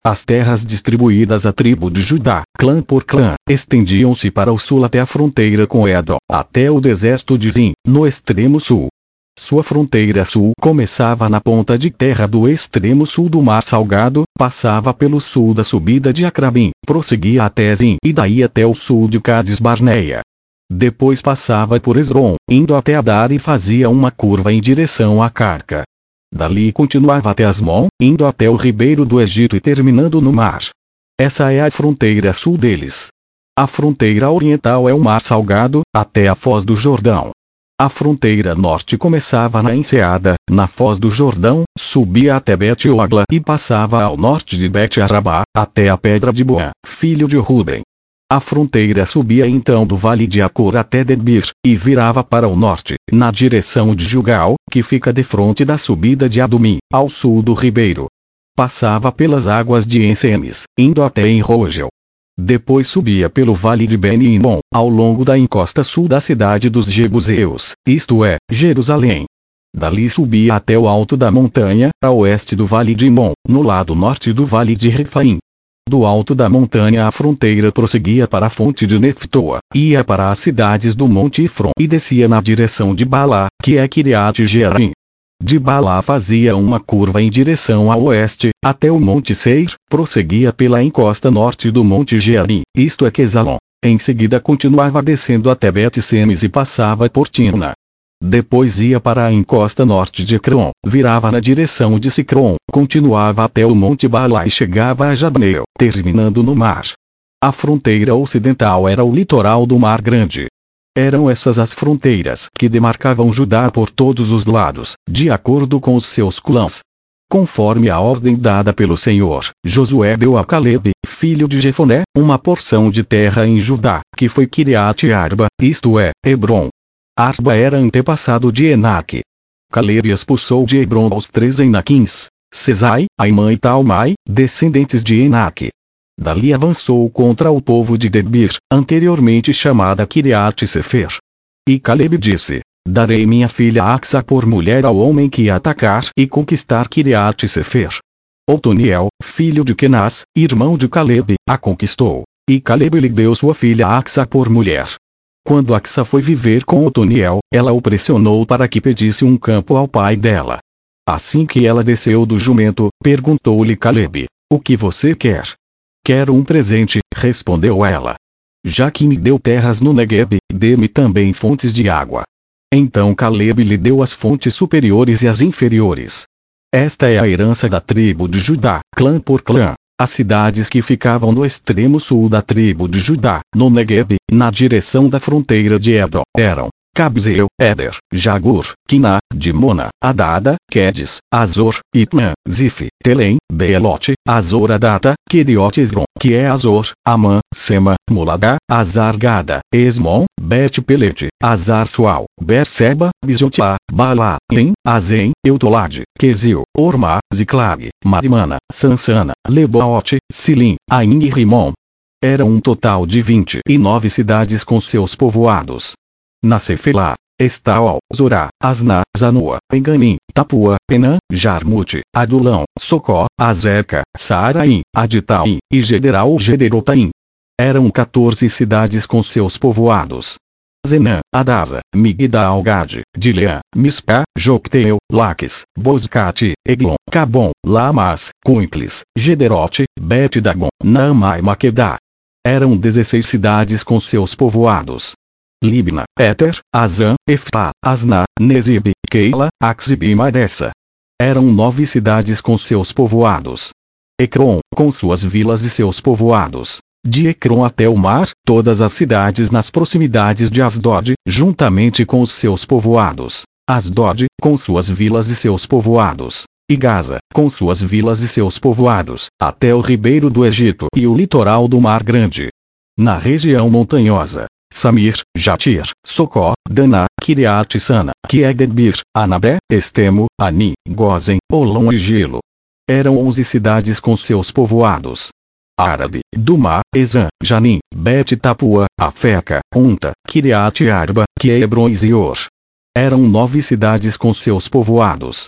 As terras distribuídas à tribo de Judá, clã por clã, estendiam-se para o sul até a fronteira com Edom, até o deserto de Zin, no extremo sul. Sua fronteira sul começava na ponta de terra do extremo sul do Mar Salgado, passava pelo sul da subida de Acrabim, prosseguia até Zin e daí até o sul de Cádiz Barneia. Depois passava por Esrom, indo até Adar e fazia uma curva em direção a Carca. Dali continuava até Asmon, indo até o ribeiro do Egito e terminando no mar. Essa é a fronteira sul deles. A fronteira oriental é o Mar Salgado, até a Foz do Jordão. A fronteira norte começava na enseada, na Foz do Jordão, subia até Bet-Ogla e passava ao norte de Bet-Arabá, até a Pedra de Boã, filho de Ruben. A fronteira subia então do vale de Acor até Debir, e virava para o norte, na direção de Gilgal, que fica defronte da subida de Adumim, ao sul do ribeiro. Passava pelas águas de Ensemes, indo até Enrogel. Depois subia pelo vale de Ben-Hinom, ao longo da encosta sul da cidade dos Jebuseus, isto é, Jerusalém. Dali subia até o alto da montanha, a oeste do vale de Imon, no lado norte do vale de Refaim. Do alto da montanha a fronteira prosseguia para a fonte de Neftoa, ia para as cidades do Monte Ifron e descia na direção de Balá, que é Kiriat Jearim. De Balá fazia uma curva em direção a oeste, até o Monte Seir, prosseguia pela encosta norte do Monte Jearim, isto é Quesalon. Em seguida continuava descendo até Bet-Semes e passava por Timna. Depois ia para a encosta norte de Ecrom, virava na direção de Sicrom, continuava até o Monte Balá e chegava a Jabneel, terminando no mar. A fronteira ocidental era o litoral do Mar Grande. Eram essas as fronteiras que demarcavam Judá por todos os lados, de acordo com os seus clãs. Conforme a ordem dada pelo Senhor, Josué deu a Calebe, filho de Jefoné, uma porção de terra em Judá, que foi Kiriat Arba, isto é, Hebron. Arba era antepassado de Enaque. Calebe expulsou de Hebron os 3 Enaquins, Sesai, Aimã e Talmai, descendentes de Enaque. Dali avançou contra o povo de Debir, anteriormente chamada Kiriat Sefer. E Calebe disse: darei minha filha Axa por mulher ao homem que atacar e conquistar Kiriat Sefer. Otoniel, filho de Kenaz, irmão de Calebe, a conquistou, e Calebe lhe deu sua filha Axa por mulher. Quando Axa foi viver com Otoniel, ela o pressionou para que pedisse um campo ao pai dela. Assim que ela desceu do jumento, perguntou-lhe Calebe: o que você quer? Quero um presente, respondeu ela. Já que me deu terras no Negueb, dê-me também fontes de água. Então Calebe lhe deu as fontes superiores e as inferiores. Esta é a herança da tribo de Judá, clã por clã. As cidades que ficavam no extremo sul da tribo de Judá, no Negueb, na direção da fronteira de Edom, eram Cabzeel, Éder, Jagur, Quiná, Dimona, Adada, Quedes, Azor, Itmã, Zif, Telém, Beelote, Azoradata, Keriot Esron, que é Azor, Amã, Sema, Moladá, Azargada, Esmon, Bet-Pelete, Azar-Sual, Berseba, Bizotiá, Balá, Lim, Azem, Eutolade, Quesil, Ormá, Ziclag, Madmana, Sansana, Lebote, Silim, Ain e Rimon. Era um total de 29 cidades com seus povoados. Na Cefelá, Estaol, Zorá, Asná, Zanoa, Enganim, Tapua, Penã, Jarmute, Adulão, Socó, Azeca, Saaraim, Aditaim, e Gederal Gederotaim. Eram 14 cidades com seus povoados. Zenã, Adasa, Migdal-Gade, Dileã, Mispa, Jocteel, Laques, Boscate, Eglon, Cabom, Lamas, Cuintles, Gederote, Bet-Dagon, Naamá e Maquedá. Eram 16 cidades com seus povoados. Libna, Éter, Azã, Eftá, Asná, Nezib, Keila, Axib e Maressa. Eram 9 cidades com seus povoados. Ecrom, com suas vilas e seus povoados. De Ecrom até o mar, todas as cidades nas proximidades de Asdod, juntamente com os seus povoados. Asdod, com suas vilas e seus povoados. E Gaza, com suas vilas e seus povoados, até o ribeiro do Egito e o litoral do Mar Grande. Na região montanhosa, Samir, Jatir, Socó, Daná, Kiriat Sana, que é Debir, Anabé, Estemo, Ani, Gozen, Olom e Gilo. Eram 11 cidades com seus povoados. Árabe, Dumá, Ezã, Janim, Bet-Tapua, Afeca, Unta, Kiriat Arba, que é Hebron e Zior. Eram 9 cidades com seus povoados.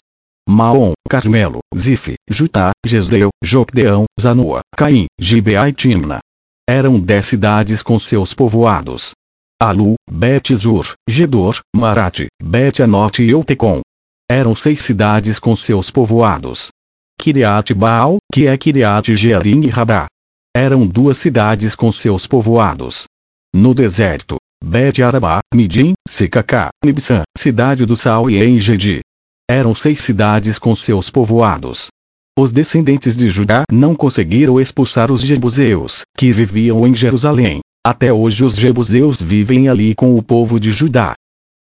Maom, Carmelo, Zif, Jutá, Jezreel, Jocdeão, Zanoa, Caim, Gibeá e Timna. Eram 10 cidades com seus povoados. Alu, Bet-Zur, Gedor, Marate, Bet-Anote e Eutecom. Eram 6 cidades com seus povoados. Kiriat-Baal, que é Kiriat-Jearim e Rabá. Eram 2 cidades com seus povoados. No deserto, Bet-Arabá, Midim, Secacá, Nibsã, cidade do Sal e Engedi. Eram 6 cidades com seus povoados. Os descendentes de Judá não conseguiram expulsar os jebuseus, que viviam em Jerusalém. Até hoje os jebuseus vivem ali com o povo de Judá.